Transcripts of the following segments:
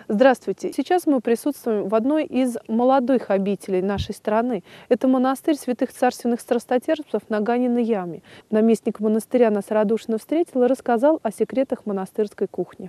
Здравствуйте! Сейчас мы присутствуем в одной из молодых обителей нашей страны. Это монастырь святых царственных страстотерпцев на Ганиной яме. Наместник монастыря нас радушно встретил и рассказал о секретах монастырской кухни.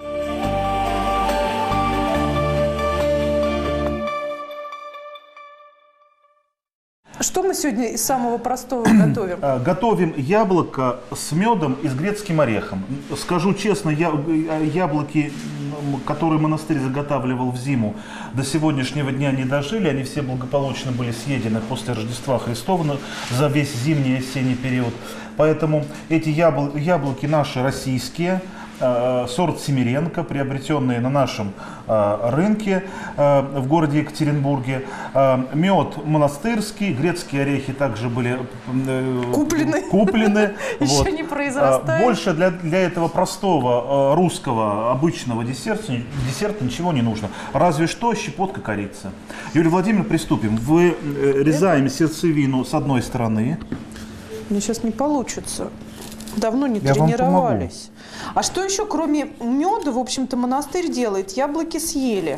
Что мы сегодня из самого простого готовим? Готовим яблоко с медом и с грецким орехом. Скажу честно, яблоки, которые монастырь заготавливал в зиму, до сегодняшнего дня не дожили. Они все благополучно были съедены после Рождества Христова за весь зимний и осенний период. Поэтому эти яблоки наши российские, сорт Семеренко, приобретенные на нашем рынке в городе Екатеринбурге. Мед монастырский, грецкие орехи также были куплены. Еще не произрастают. Больше для этого простого русского обычного десерта ничего не нужно. Разве что щепотка корицы. Юлия Владимировна, приступим. Вырезаем сердцевину с одной стороны. Мне сейчас не получится. Давно не тренировались. А что еще, кроме меда, в общем-то, монастырь делает? Яблоки съели.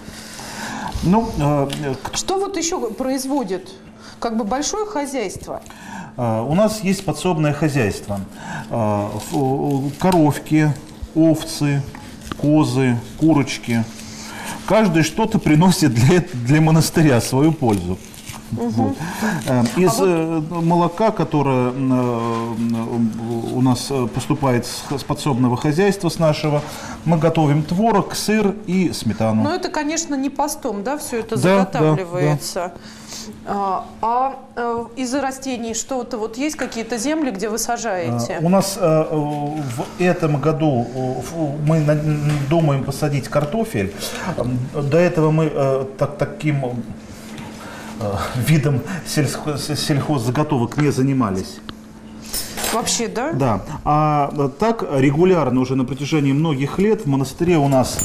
Что вот еще производит? Как бы большое хозяйство. У нас есть подсобное хозяйство. Коровки, овцы, козы, курочки. Каждый что-то приносит для монастыря свою пользу. Вот. Из молока, которое у нас поступает с подсобного хозяйства, с нашего, мы готовим творог, сыр и сметану. Но это, конечно, не постом, да, все это заготавливается. Да. Из растений что-то вот есть, какие-то земли, где вы сажаете? У нас в этом году мы думаем посадить картофель. До этого мы таким видом сельхоззаготовок не занимались. Вообще, да? Да. А так регулярно уже на протяжении многих лет в монастыре у нас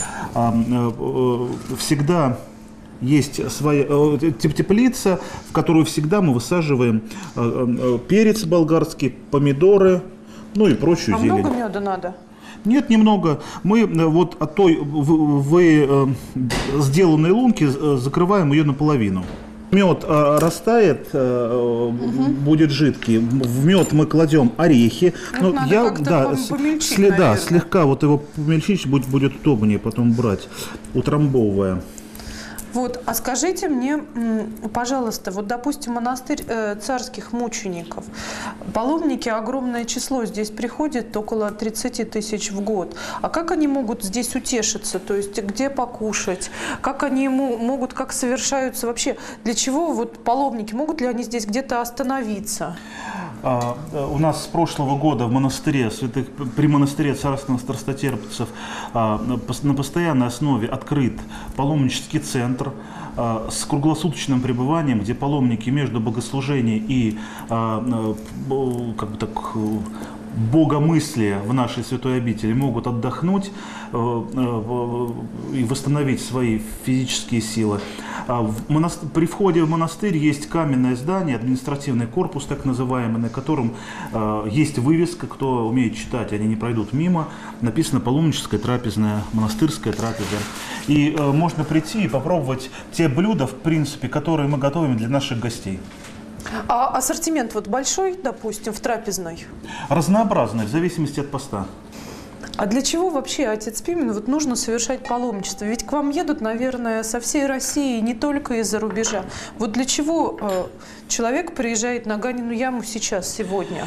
всегда есть своя теплица, в которую всегда мы высаживаем перец болгарский, помидоры, ну и прочую зелень. А много меда надо? Нет, немного. Мы вот от той сделанной лунки закрываем ее наполовину. Мед растает, будет жидкий. В мед мы кладем орехи. Слегка вот его помельчить будет удобнее потом брать, утрамбовывая. Вот, а скажите мне, пожалуйста, вот, допустим, монастырь царских мучеников. Паломники, огромное число здесь приходит, около 30 тысяч в год. А как они могут здесь утешиться? То есть, где покушать? Как они могут, как совершаются вообще? Для чего вот паломники, могут ли они здесь где-то остановиться? У нас с прошлого года в монастыре, при монастыре царственных страстотерпцев на постоянной основе открыт паломнический центр с круглосуточным пребыванием, где паломники между богослужением и богомыслия в нашей святой обители могут отдохнуть и восстановить свои физические силы. При входе в монастырь есть каменное здание, административный корпус так называемый, на котором есть вывеска, кто умеет читать, они не пройдут мимо, написано «Паломническая трапезная», «Монастырская трапеза». И можно прийти и попробовать те блюда, в принципе, которые мы готовим для наших гостей. А ассортимент вот большой, допустим, в трапезной? Разнообразный, в зависимости от поста. А для чего вообще, отец Пимен, вот нужно совершать паломничество? Ведь к вам едут, наверное, со всей России, не только из-за рубежа. Вот для чего человек приезжает на Ганину яму сейчас, сегодня?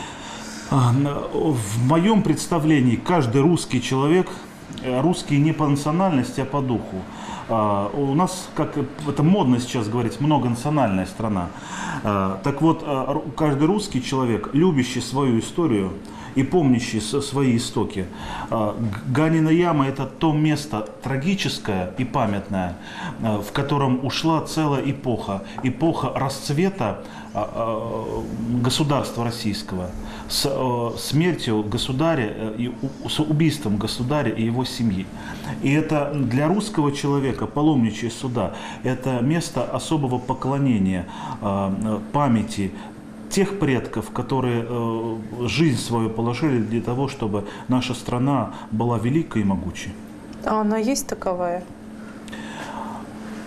В моем представлении каждый русский человек, русский не по национальности, а по духу. У нас, как это модно сейчас говорить, многонациональная страна. Так вот, каждый русский человек, любящий свою историю и помнящий свои истоки. Ганина яма – это то место трагическое и памятное, в котором ушла целая эпоха. Эпоха расцвета государства российского с смертью государя и с убийством государя и его семьи. И это для русского человека, паломничье сюда, это место особого поклонения, памяти тех предков, которые жизнь свою положили для того, чтобы наша страна была великой и могучей. А она есть таковая?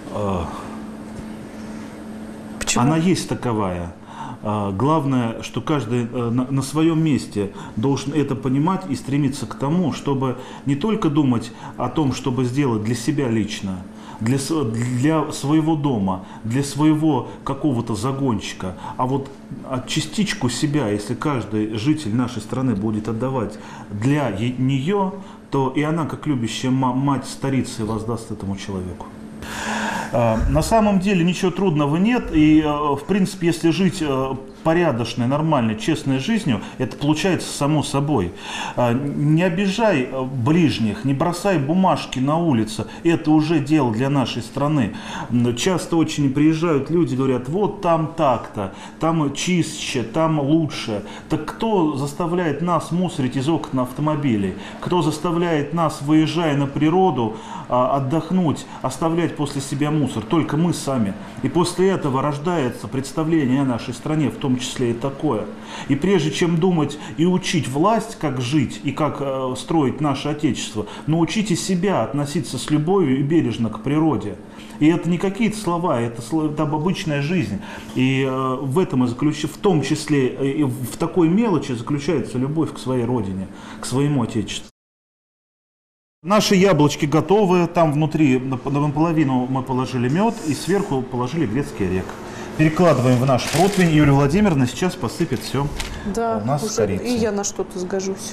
Почему? Она есть таковая. Главное, что каждый на своем месте должен это понимать и стремиться к тому, чтобы не только думать о том, чтобы сделать для себя лично, для своего дома, для своего какого-то загончика, а вот частичку себя, если каждый житель нашей страны будет отдавать для нее, то и она, как любящая мать-старица, воздаст этому человеку. На самом деле ничего трудного нет, и в принципе, если жить порядочной, нормальной, честной жизнью, это получается само собой. Не обижай ближних, не бросай бумажки на улице, это уже дело для нашей страны. Часто очень приезжают люди, говорят, вот там так-то, там чище, там лучше. Так кто заставляет нас мусорить из окон автомобилей? Кто заставляет нас, выезжая на природу, отдохнуть, оставлять после себя мусор? Только мы сами. И после этого рождается представление о нашей стране, в том числе и такое. И прежде чем думать и учить власть, как жить и как строить наше Отечество, научите себя относиться с любовью и бережно к природе. И это не какие-то слова, это обычная жизнь. И в этом в том числе и в такой мелочи заключается любовь к своей родине, к своему Отечеству. Наши яблочки готовы, там внутри наполовину мы положили мед и сверху положили грецкий орех. Перекладываем в наш противень, Юлия Владимировна сейчас посыпет все у нас с корицей. И я на что-то сгожусь.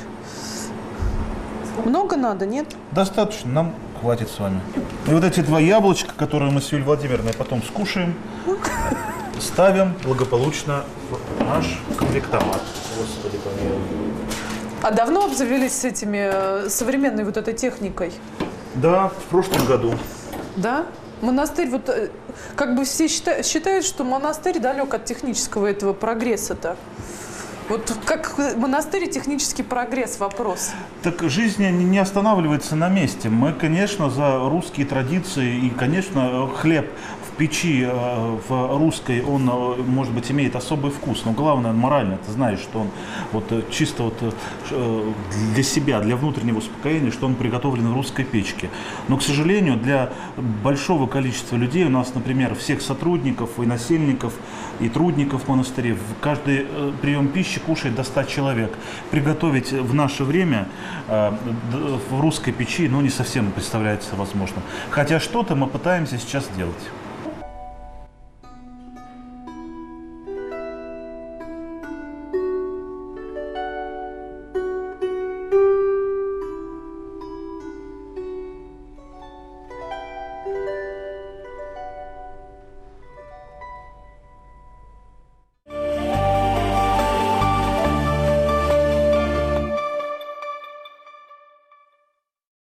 Много надо, нет? Достаточно, нам хватит с вами. И вот эти два яблочка, которые мы с Юлией Владимировной потом скушаем, ставим благополучно в наш конвектомат. Господи, помилуй. А давно обзавелись этими современной вот этой техникой? Да, в прошлом году. Да? Монастырь, вот как бы все считают, что монастырь далек от технического этого прогресса-то. Вот как монастырь и технический прогресс вопрос. Так жизнь не останавливается на месте. Мы, конечно, за русские традиции и, конечно, хлеб в печи в русской, он, может быть, имеет особый вкус, но главное, морально, ты знаешь, что он вот чисто вот для себя, для внутреннего успокоения, что он приготовлен в русской печке. Но, к сожалению, для большого количества людей, у нас, например, всех сотрудников и насельников, и трудников монастырей, каждый прием пищи кушает до 100 человек. Приготовить в наше время в русской печи, ну, не совсем представляется возможным. Хотя что-то мы пытаемся сейчас делать.